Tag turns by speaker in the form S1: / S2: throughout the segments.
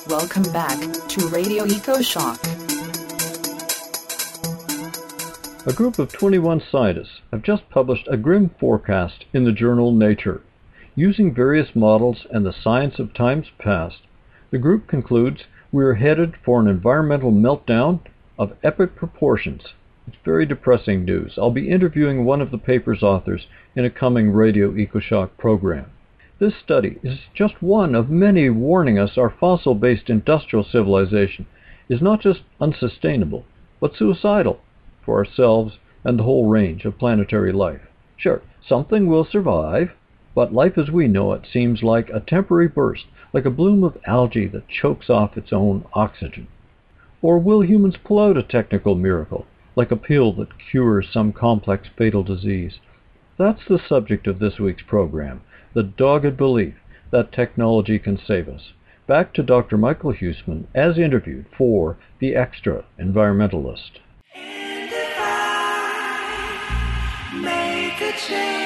S1: Welcome back to Radio EcoShock.
S2: A group of 21 scientists have just published a grim forecast in the journal Nature. Using various models and the science of times past, the group concludes we are headed for an environmental meltdown of epic proportions. It's very depressing news. I'll be interviewing one of the paper's authors in a coming Radio EcoShock program. This study is just one of many warning us our fossil-based industrial civilization is not just unsustainable, but suicidal for ourselves and the whole range of planetary life. Sure, something will survive, but life as we know it seems like a temporary burst, like a bloom of algae that chokes off its own oxygen. Or will humans pull out a technical miracle, like a pill that cures some complex fatal disease? That's the subject of this week's program, the dogged belief that technology can save us. Back to Dr. Michael Huisman as interviewed for The Extra Environmentalist.
S3: And if I make a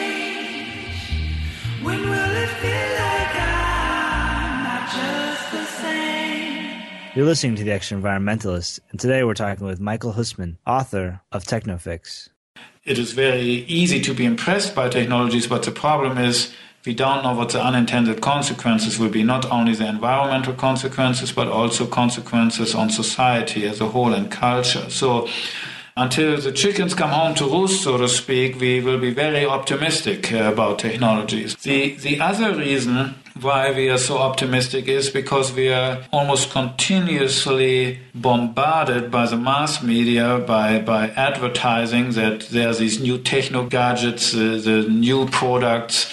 S3: change, when will it feel like I'm not just the same?
S4: You're listening to The Extra Environmentalist, and today we're talking with Michael Huisman, author of Technofix.
S5: It is very easy to be impressed by technologies, but the problem is we don't know what the unintended consequences will be, not only the environmental consequences, but also consequences on society as a whole and culture. So until the chickens come home to roost, so to speak, we will be very optimistic about technologies. The other reason why we are so optimistic is because we are almost continuously bombarded by the mass media, by advertising that there are these new techno gadgets, the new products,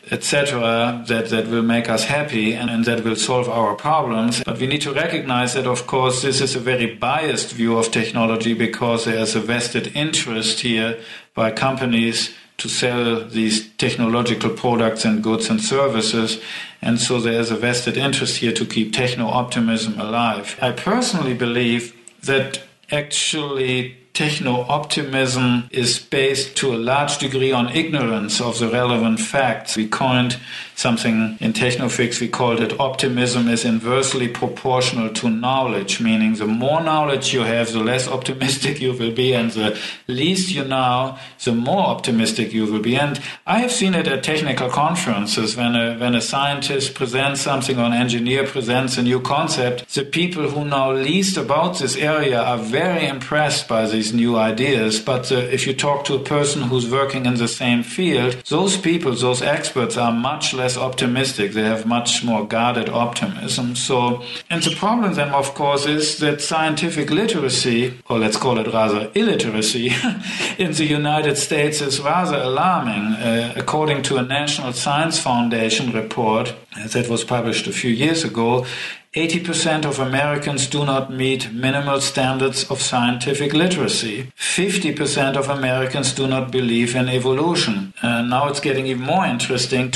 S5: etc., that will make us happy and that will solve our problems. But we need to recognize that, of course, this is a very biased view of technology because there is a vested interest here by companies to sell these technological products and goods and services. And so there is a vested interest here to keep techno-optimism alive. I personally believe that actually techno-optimism is based to a large degree on ignorance of the relevant facts. We coined something in Technofix, we called it optimism is inversely proportional to knowledge, meaning the more knowledge you have, the less optimistic you will be, and the least you know, the more optimistic you will be. And I have seen it at technical conferences when a scientist presents something or an engineer presents a new concept. The people who know least about this area are very impressed by these new ideas. But if you talk to a person who's working in the same field, those people, those experts are much less optimistic. They have much more guarded optimism. So, and the problem then, of course, is that scientific literacy, or let's call it rather illiteracy, in the United States is rather alarming. According to a National Science Foundation report that was published a few years ago, 80% of Americans do not meet minimal standards of scientific literacy. 50% of Americans do not believe in evolution. Now it's getting even more interesting.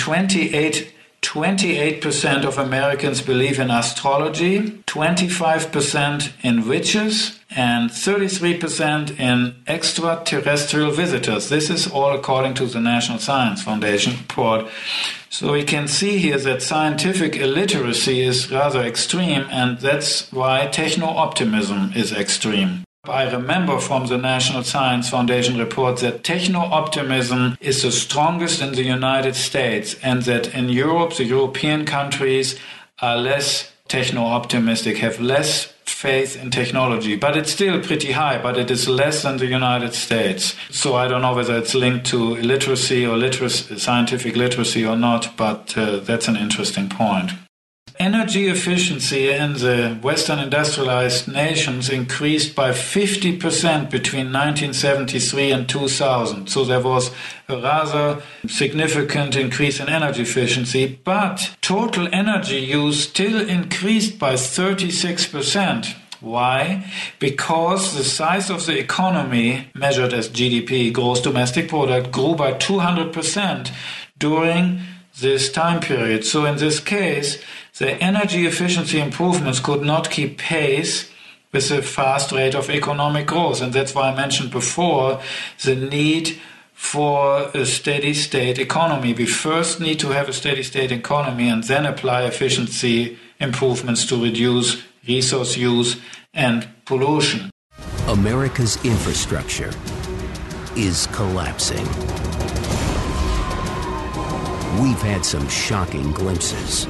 S5: 28% of Americans believe in astrology, 25% in witches, and 33% in extraterrestrial visitors. This is all according to the National Science Foundation report. So we can see here that scientific illiteracy is rather extreme, and that's why techno-optimism is extreme. I remember from the National Science Foundation report that techno-optimism is the strongest in the United States, and that in Europe, the European countries are less techno-optimistic, have less faith in technology. But it's still pretty high, but it is less than the United States. So I don't know whether it's linked to illiteracy or scientific literacy or not, but that's an interesting point. Energy efficiency in the Western industrialized nations increased by 50% between 1973 and 2000. So there was a rather significant increase in energy efficiency, but total energy use still increased by 36%. Why? Because the size of the economy, measured as GDP, gross domestic product, grew by 200% during this time period. So in this case, the energy efficiency improvements could not keep pace with the fast rate of economic growth. And that's why I mentioned before the need for a steady-state economy. We first need to have a steady-state economy and then apply efficiency improvements to reduce resource use and pollution.
S6: America's infrastructure is collapsing. We've had some shocking glimpses.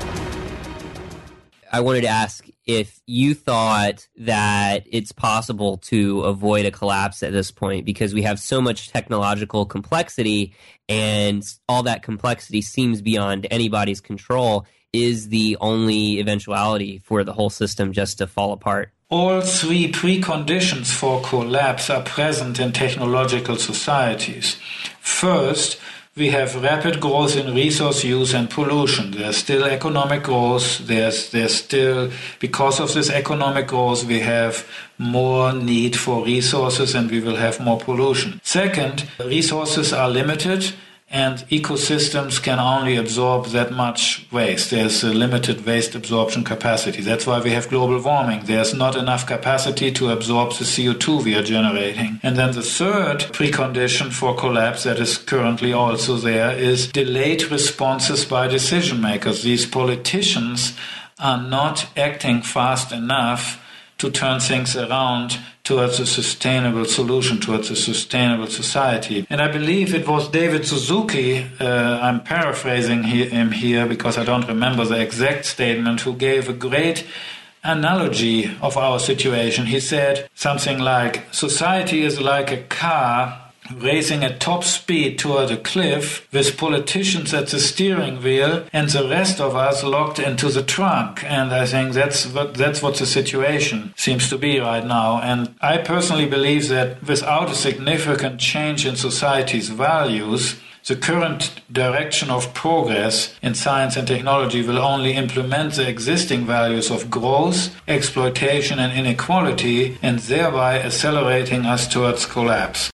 S7: I wanted to ask if you thought that it's possible to avoid a collapse at this point, because we have so much technological complexity and all that complexity seems beyond anybody's control. Is the only eventuality for the whole system just to fall apart?
S5: All three preconditions for collapse are present in technological societies. First, we have rapid growth in resource use and pollution. There's still economic growth. There's still, because of this economic growth, we have more need for resources and we will have more pollution. Second, resources are limited and ecosystems can only absorb that much waste. There's a limited waste absorption capacity. That's why we have global warming. There's not enough capacity to absorb the CO2 we are generating. And then the third precondition for collapse that is currently also there is delayed responses by decision makers. These politicians are not acting fast enough to turn things around towards a sustainable solution, towards a sustainable society. And I believe it was David Suzuki, I'm paraphrasing him here because I don't remember the exact statement, who gave a great analogy of our situation. He said something like, society is like a car racing at top speed toward a cliff with politicians at the steering wheel and the rest of us locked into the trunk. And I think that's what the situation seems to be right now. And I personally believe that without a significant change in society's values, the current direction of progress in science and technology will only implement the existing values of growth, exploitation, and inequality, and thereby accelerating us towards collapse.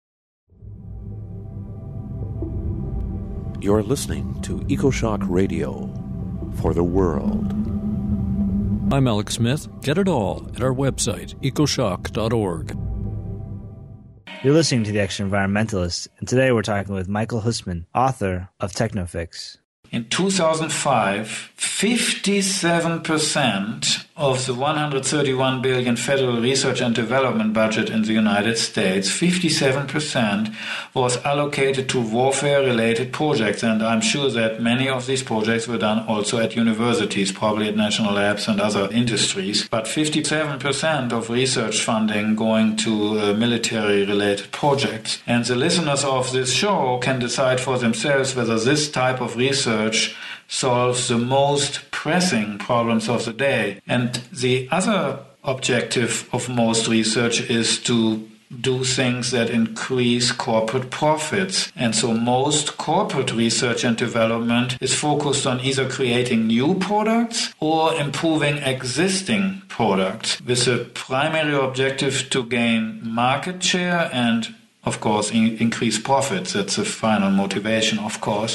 S8: You're listening to EcoShock Radio for the world.
S2: I'm Alex Smith. Get it all at our website, ecoshock.org.
S4: You're listening to The Extra Environmentalist, and today we're talking with Michael Hussman, author of Technofix.
S5: In 2005, 57% of the $131 billion federal research and development budget in the United States, 57% was allocated to warfare-related projects. And I'm sure that many of these projects were done also at universities, probably at national labs and other industries. But 57% of research funding going to military-related projects. And the listeners of this show can decide for themselves whether this type of research solves the most pressing problems of the day. And the other objective of most research is to do things that increase corporate profits. And so most corporate research and development is focused on either creating new products or improving existing products with a primary objective to gain market share and, of course, increase profits. That's the final motivation, of course.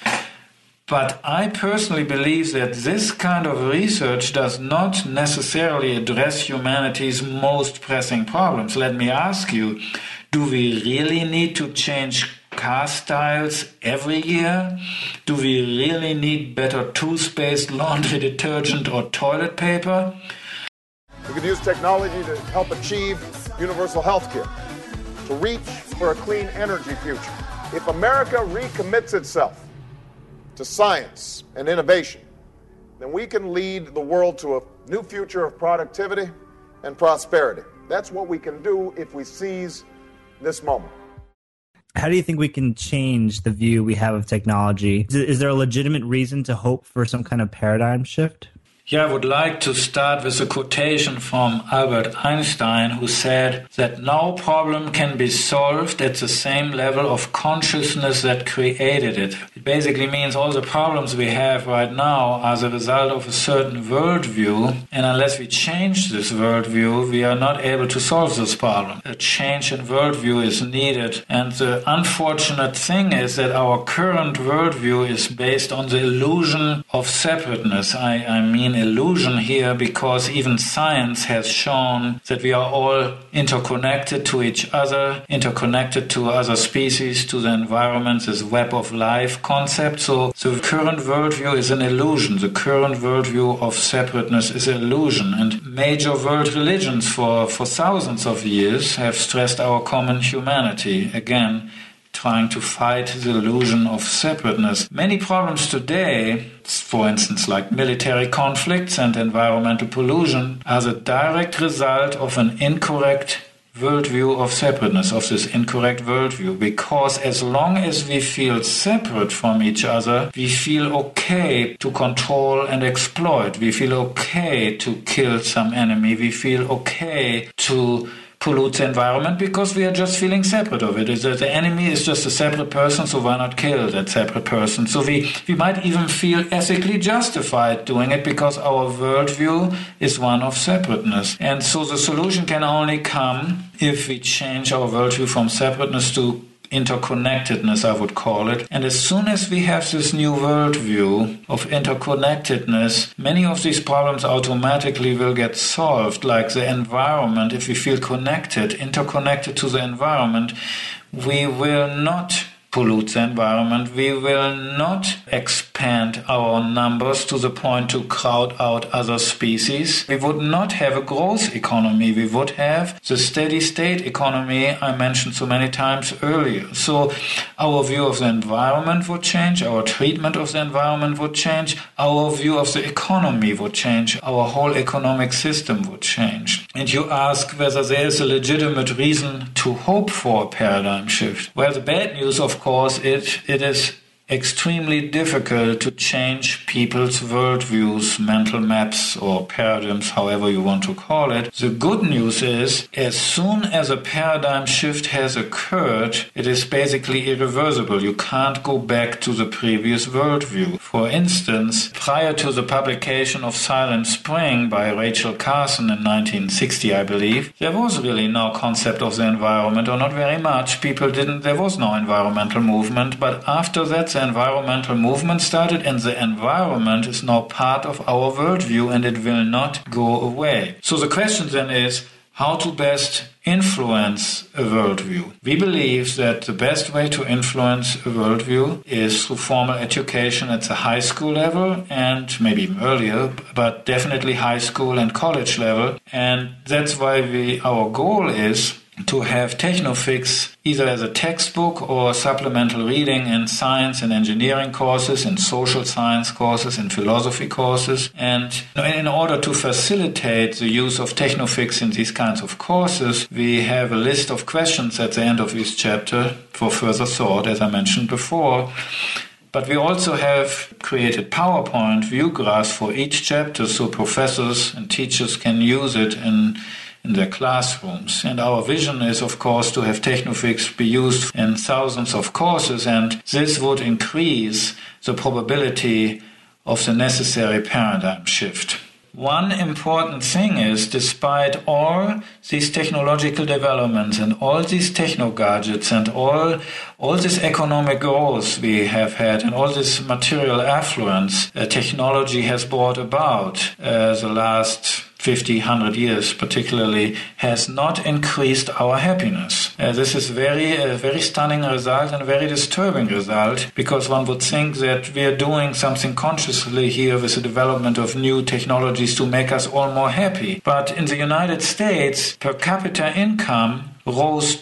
S5: But I personally believe that this kind of research does not necessarily address humanity's most pressing problems. Let me ask you, do we really need to change car styles every year? Do we really need better toothpaste, laundry detergent, or toilet paper?
S9: We could use technology to help achieve universal health care, to reach for a clean energy future. If America recommits itself to science and innovation, then we can lead the world to a new future of productivity and prosperity. That's what we can do if we seize this moment.
S4: How do you think we can change the view we have of technology? Is there a legitimate reason to hope for some kind of paradigm shift?
S5: Yeah, I would like to start with a quotation from Albert Einstein, who said that no problem can be solved at the same level of consciousness that created it. It basically means all the problems we have right now are the result of a certain worldview, and unless we change this worldview, we are not able to solve this problem. A change in worldview is needed, and the unfortunate thing is that our current worldview is based on the illusion of separateness. I mean an illusion here, because even science has shown that we are all interconnected to each other, interconnected to other species, to the environment, this web of life concept. So the current worldview is an illusion. The current worldview of separateness is an illusion. And major world religions for thousands of years have stressed our common humanity. Again, trying to fight the illusion of separateness. Many problems today, for instance, like military conflicts and environmental pollution, are the direct result of an incorrect worldview of separateness, of this incorrect worldview. Because as long as we feel separate from each other, we feel okay to control and exploit. We feel okay to kill some enemy. We feel okay to pollute the environment because we are just feeling separate of it. The enemy is just a separate person, so why not kill that separate person? So we might even feel ethically justified doing it because our worldview is one of separateness. And so the solution can only come if we change our worldview from separateness to interconnectedness, I would call it. And as soon as we have this new worldview of interconnectedness, many of these problems automatically will get solved, like the environment. If we feel connected, interconnected to the environment, we will not pollute the environment. We will not expand our numbers to the point to crowd out other species. We would not have a growth economy. We would have the steady state economy I mentioned so many times earlier. So our view of the environment would change, our treatment of the environment would change, our view of the economy would change, our whole economic system would change. And you ask whether there is a legitimate reason to hope for a paradigm shift. Well, the bad news, of course, it is extremely difficult to change people's worldviews, mental maps, or paradigms, however you want to call it. The good news is, as soon as a paradigm shift has occurred, it is basically irreversible. You can't go back to the previous worldview. For instance, prior to the publication of Silent Spring by Rachel Carson in 1960, I believe, there was really no concept of the environment, or not very much. There was no environmental movement, but after that, the environmental movement started, and the environment is now part of our worldview, and it will not go away. So the question then is, how to best influence a worldview? We believe that the best way to influence a worldview is through formal education at the high school level, and maybe even earlier, but definitely high school and college level. And that's why our goal is to have Technofix either as a textbook or supplemental reading in science and engineering courses, in social science courses, in philosophy courses. And in order to facilitate the use of Technofix in these kinds of courses, we have a list of questions at the end of each chapter for further thought, as I mentioned before. But we also have created PowerPoint view graphs for each chapter so professors and teachers can use it in their classrooms. And our vision is, of course, to have Technofix be used in thousands of courses, and this would increase the probability of the necessary paradigm shift. One important thing is, despite all these technological developments and all these techno-gadgets and all this economic growth we have had and all this material affluence technology has brought about the last 50, 100 years particularly, has not increased our happiness. This is a very stunning result and a very disturbing result, because one would think that we are doing something consciously here with the development of new technologies to make us all more happy. But in the United States, per capita income rose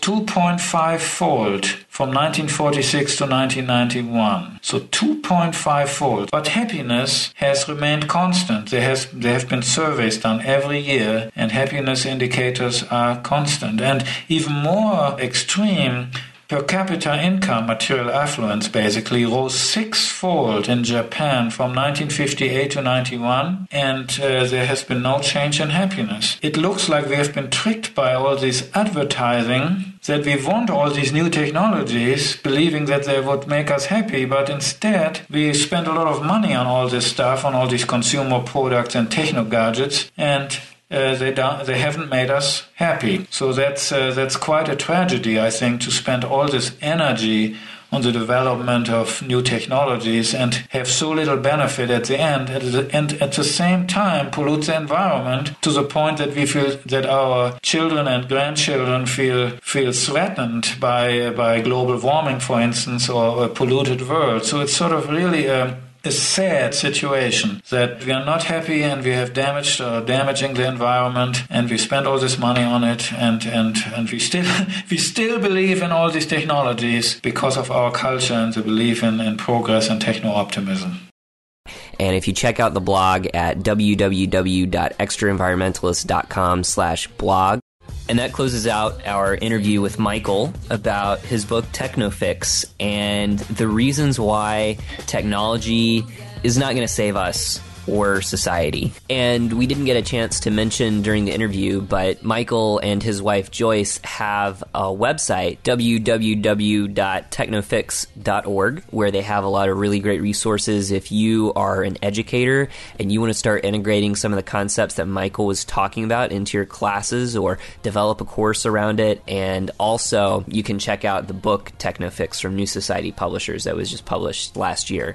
S5: 2.5-fold from 1946 to 1991. So 2.5-fold. But happiness has remained constant. There have been surveys done every year, and happiness indicators are constant. And even more extreme, per capita income, material affluence, basically rose 6-fold in Japan from 1958 to 91, and there has been no change in happiness. It looks like we have been tricked by all this advertising that we want all these new technologies, believing that they would make us happy, but instead we spend a lot of money on all this stuff, on all these consumer products and techno gadgets, and they haven't made us happy. So that's quite a tragedy, I think, to spend all this energy on the development of new technologies and have so little benefit at the end, and at the same time pollute the environment to the point that we feel that our children and grandchildren feel threatened by global warming, for instance, or a polluted world. So it's sort of really a sad situation that we are not happy and we have damaging the environment, and we spend all this money on it, and we still believe in all these technologies because of our culture and the belief in progress and techno-optimism.
S7: And if you check out the blog at www.extraenvironmentalist.com/blog, and that closes out our interview with Michael about his book Technofix and the reasons why technology is not going to save us or society. And we didn't get a chance to mention during the interview, but Michael and his wife Joyce have a website, www.technofix.org, where they have a lot of really great resources if you are an educator and you want to start integrating some of the concepts that Michael was talking about into your classes or develop a course around it. And also you can check out the book Technofix from New Society Publishers that was just published last year.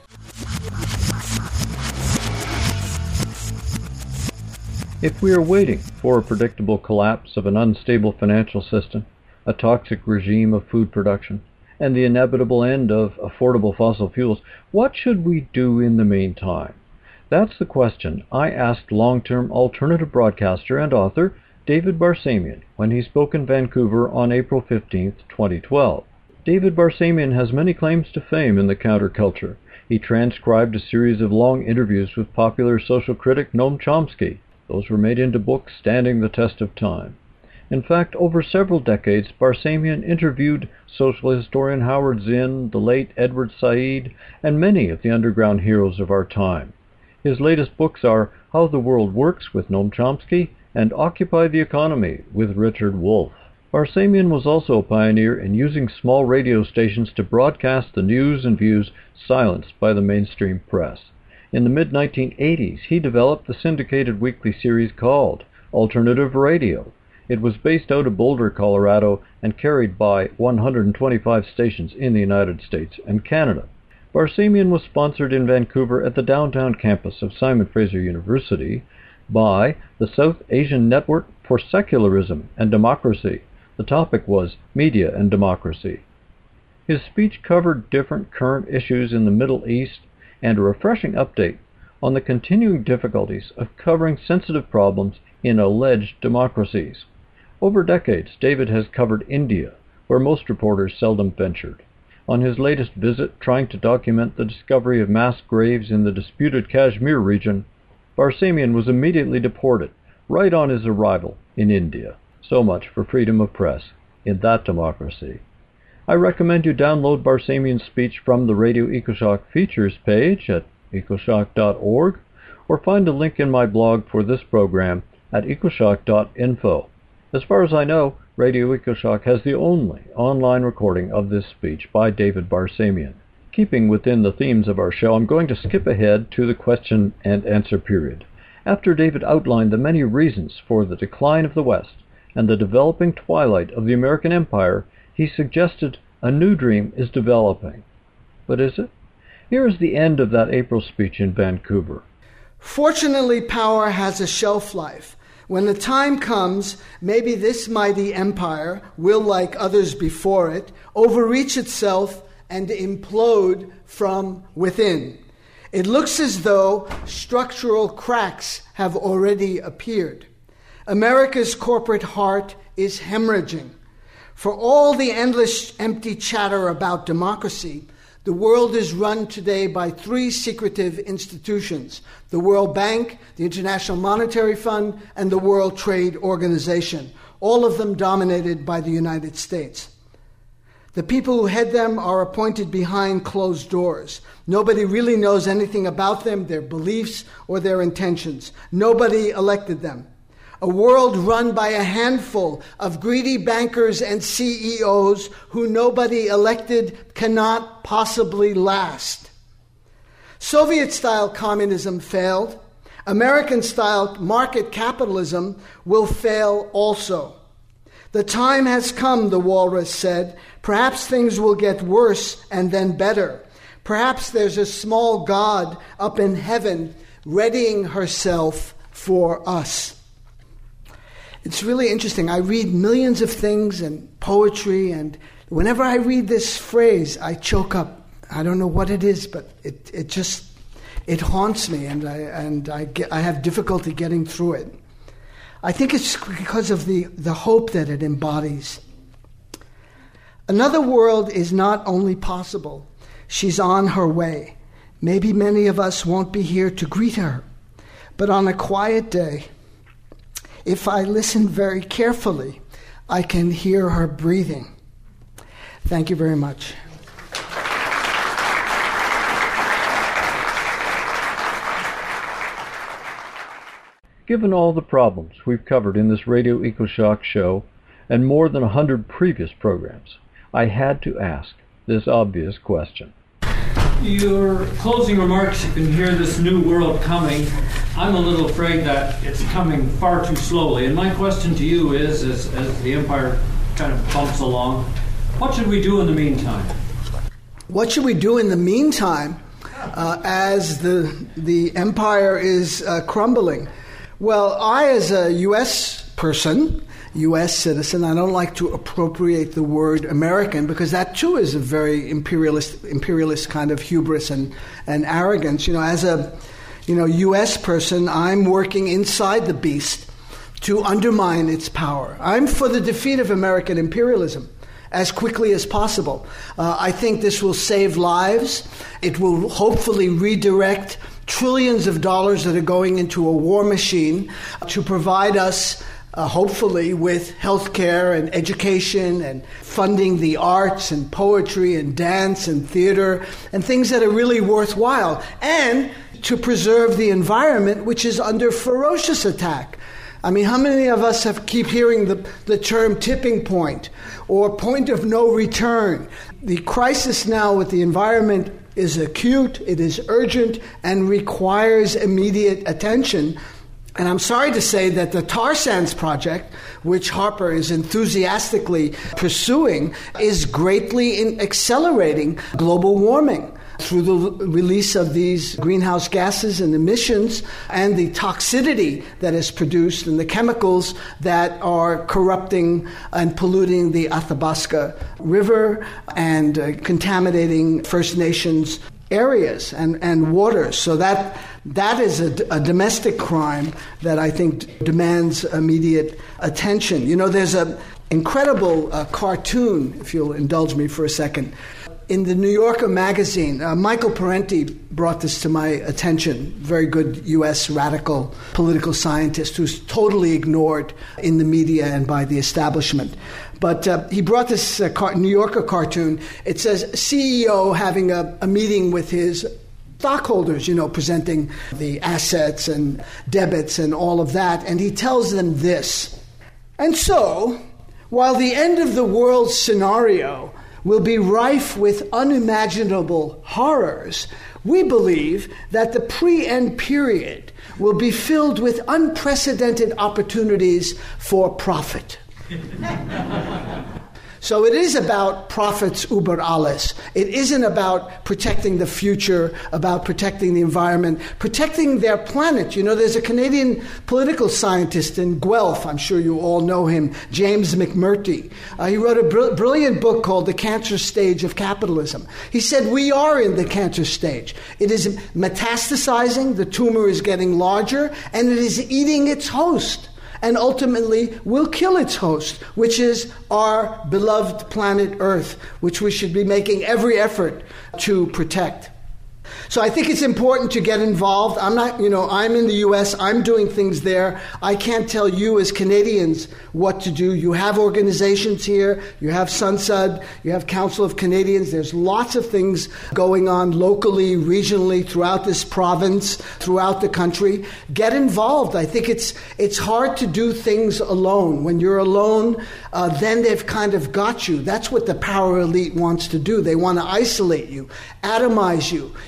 S2: If we are waiting for a predictable collapse of an unstable financial system, a toxic regime of food production, and the inevitable end of affordable fossil fuels, what should we do in the meantime? That's the question I asked long-term alternative broadcaster and author David Barsamian when he spoke in Vancouver on April 15, 2012. David Barsamian has many claims to fame in the counterculture. He transcribed a series of long interviews with popular social critic Noam Chomsky. Those were made into books standing the test of time. In fact, over several decades, Barsamian interviewed social historian Howard Zinn, the late Edward Said, and many of the underground heroes of our time. His latest books are How the World Works with Noam Chomsky and Occupy the Economy with Richard Wolff. Barsamian was also a pioneer in using small radio stations to broadcast the news and views silenced by the mainstream press. In the mid-1980s, he developed the syndicated weekly series called Alternative Radio. It was based out of Boulder, Colorado, and carried by 125 stations in the United States and Canada. Barsamian was sponsored in Vancouver at the downtown campus of Simon Fraser University by the South Asian Network for Secularism and Democracy. The topic was Media and Democracy. His speech covered different current issues in the Middle East and a refreshing update on the continuing difficulties of covering sensitive problems in alleged democracies. Over decades, David has covered India, where most reporters seldom ventured. On his latest visit, trying to document the discovery of mass graves in the disputed Kashmir region, Barsamian was immediately deported, right on his arrival in India. So much for freedom of press in that democracy. I recommend you download Barsamian's speech from the Radio EcoShock features page at ecoshock.org, or find a link in my blog for this program at ecoshock.info. As far as I know, Radio EcoShock has the only online recording of this speech by David Barsamian. Keeping within the themes of our show, I'm going to skip ahead to the question and answer period. After David outlined the many reasons for the decline of the West and the developing twilight of the American empire, he suggested a new dream is developing. But is it? Here is the end of that April speech in Vancouver.
S10: Fortunately, power has a shelf life. When the time comes, maybe this mighty empire will, like others before it, overreach itself and implode from within. It looks as though structural cracks have already appeared. America's corporate heart is hemorrhaging. For all the endless empty chatter about democracy, the world is run today by three secretive institutions: the World Bank, the International Monetary Fund, and the World Trade Organization, all of them dominated by the United States. The people who head them are appointed behind closed doors. Nobody really knows anything about them, their beliefs, or their intentions. Nobody elected them. A world run by a handful of greedy bankers and CEOs who nobody elected cannot possibly last. Soviet-style communism failed. American-style market capitalism will fail also. The time has come, the walrus said. Perhaps things will get worse and then better. Perhaps there's a small god up in heaven readying herself for us. It's really interesting. I read millions of things and poetry, and whenever I read this phrase, I choke up. I don't know what it is, but it haunts me, and I have difficulty getting through it. I think it's because of the hope that it embodies. Another world is not only possible, she's on her way. Maybe many of us won't be here to greet her, but on a quiet day, if I listen very carefully, I can hear her breathing. Thank you very much.
S2: Given all the problems we've covered in this Radio EcoShock show and more than 100 previous programs, I had to ask this obvious question.
S11: Your closing remarks, you can hear this new world coming. I'm a little afraid that it's coming far too slowly. And my question to you is, as the empire kind of bumps along, what should we do in the meantime?
S10: What should we do in the meantime as the empire is crumbling? Well, I, as a U.S. person, U.S. citizen, I don't like to appropriate the word American because that too is a very imperialist kind of hubris and arrogance. As a U.S. person, I'm working inside the beast to undermine its power. I'm for the defeat of American imperialism as quickly as possible. I think this will save lives. It will hopefully redirect trillions of dollars that are going into a war machine to provide us hopefully with health care and education and funding the arts and poetry and dance and theater and things that are really worthwhile, and to preserve the environment, which is under ferocious attack. I mean, how many of us keep hearing the term tipping point or point of no return? The crisis now with the environment is acute, it is urgent, and requires immediate attention. And I'm sorry to say that the tar sands project, which Harper is enthusiastically pursuing, is greatly accelerating global warming through the release of these greenhouse gases and emissions and the toxicity that is produced and the chemicals that are corrupting and polluting the Athabasca River and contaminating First Nations areas and waters. So that is a domestic crime that I think demands immediate attention. There's an incredible cartoon, if you'll indulge me for a second. In the New Yorker magazine, Michael Parenti brought this to my attention, very good U.S. radical political scientist who's totally ignored in the media and by the establishment. But he brought this New Yorker cartoon. It says CEO having a meeting with his stockholders, presenting the assets and debits and all of that. And he tells them this. And so, while the end of the world scenario will be rife with unimaginable horrors, we believe that the pre-end period will be filled with unprecedented opportunities for profit. So it is about profits über alles. It isn't about protecting the future, about protecting the environment, protecting their planet. There's a Canadian political scientist in Guelph, I'm sure you all know him, James McMurtry. He wrote a brilliant book called The Cancer Stage of Capitalism. He said, we are in the cancer stage. It is metastasizing, the tumor is getting larger, and it is eating its host. And ultimately will kill its host, which is our beloved planet Earth, which we should be making every effort to protect. So I think it's important to get involved. I'm in the U.S., I'm doing things there. I can't tell you as Canadians what to do. You have organizations here, you have SUNSUD, you have Council of Canadians. There's lots of things going on locally, regionally, throughout this province, throughout the country. Get involved. I think it's hard to do things alone. When you're alone, then they've kind of got you. That's what the power elite wants to do. They want to isolate you, atomize you,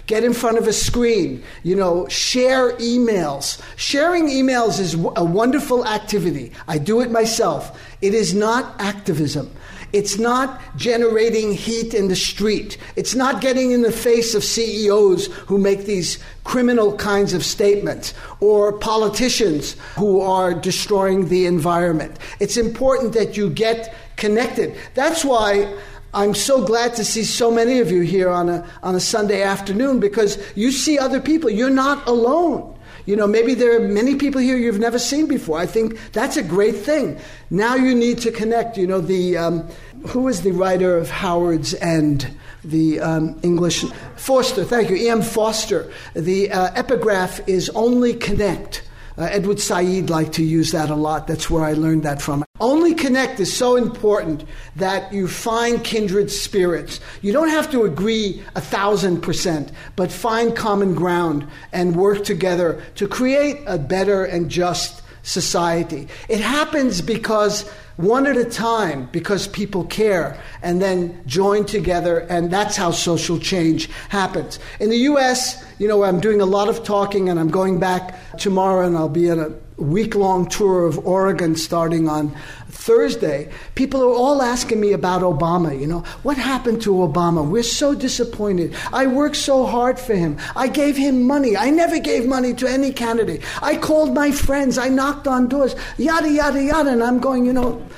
S10: get in front of a screen, share emails. Sharing emails is a wonderful activity. I do it myself. It is not activism. It's not generating heat in the street. It's not getting in the face of CEOs who make these criminal kinds of statements or politicians who are destroying the environment. It's important that you get connected. That's why I'm so glad to see so many of you here on a Sunday afternoon, because you see other people. You're not alone. Maybe there are many people here you've never seen before. I think that's a great thing. Now you need to connect. Who was the writer of Howard's End? The English... Foster, thank you, E.M. Foster. The epigraph is only connect. Edward Said liked to use that a lot. That's where I learned that from. Only connect is so important that you find kindred spirits. You don't have to agree 1,000%, but find common ground and work together to create a better and just society. It happens because one at a time, because people care and then join together, and that's how social change happens. In the U.S., I'm doing a lot of talking, and I'm going back tomorrow, and I'll be on a week-long tour of Oregon starting on Thursday. People are all asking me about Obama. What happened to Obama? We're so disappointed. I worked so hard for him. I gave him money. I never gave money to any candidate. I called my friends. I knocked on doors. Yada, yada, yada. And I'm going,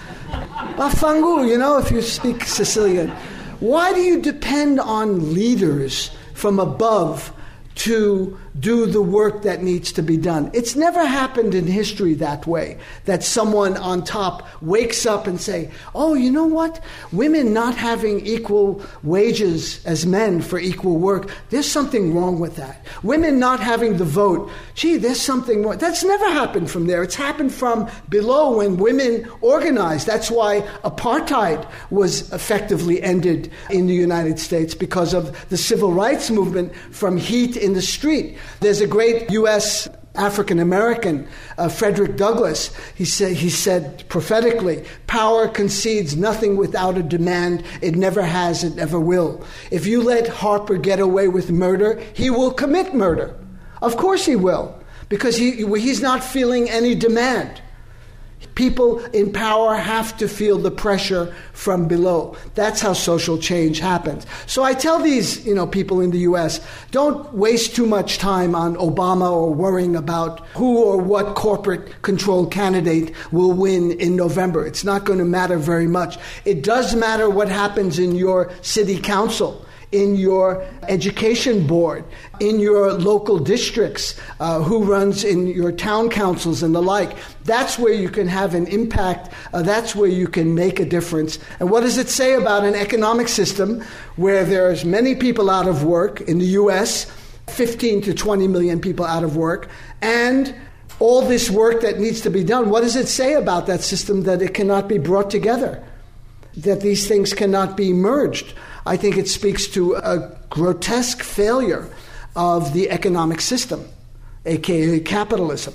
S10: bafangu, if you speak Sicilian. Why do you depend on leaders from above to do the work that needs to be done? It's never happened in history that way, that someone on top wakes up and say, oh, you know what? Women not having equal wages as men for equal work, there's something wrong with that. Women not having the vote, gee, there's something wrong. That's never happened from there. It's happened from below when women organized. That's why apartheid was effectively ended in the United States, because of the civil rights movement from heat in the street. There's a great U.S. African-American, Frederick Douglass. He said prophetically, power concedes nothing without a demand. It never has, it never will. If you let Harper get away with murder, he will commit murder. Of course he will, because he's not feeling any demand. People in power have to feel the pressure from below. That's how social change happens. So I tell these, people in the U.S., don't waste too much time on Obama or worrying about who or what corporate controlled candidate will win in November. It's not going to matter very much. It does matter what happens in your city council, in your education board, in your local districts, who runs in your town councils and the like. That's where you can have an impact. That's where you can make a difference. And what does it say about an economic system where there's many people out of work in the U.S., 15 to 20 million people out of work, and all this work that needs to be done? What does it say about that system that it cannot be brought together, that these things cannot be merged? I think it speaks to a grotesque failure of the economic system, aka capitalism.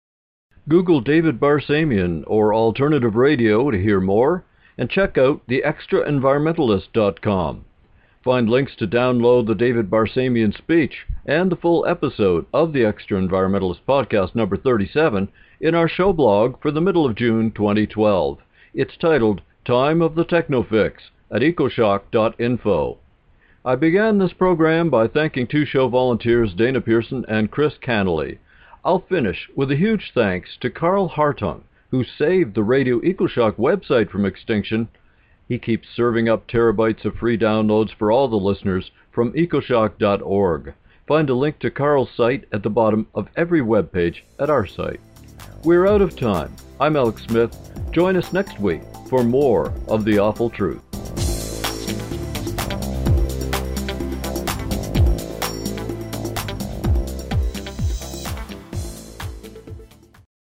S2: Google David Barsamian or Alternative Radio to hear more, and check out theextraenvironmentalist.com. Find links to download the David Barsamian speech and the full episode of the Extra Environmentalist Podcast number 37 in our show blog for the middle of June 2012. It's titled Time of the Technofix at ecoshock.info. I began this program by thanking two show volunteers, Dana Pearson and Chris Cannelly. I'll finish with a huge thanks to Carl Hartung, who saved the Radio EcoShock website from extinction. He keeps serving up terabytes of free downloads for all the listeners from ecoshock.org. Find a link to Carl's site at the bottom of every web page at our site. We're out of time. I'm Alex Smith. Join us next week for more of The Awful Truth.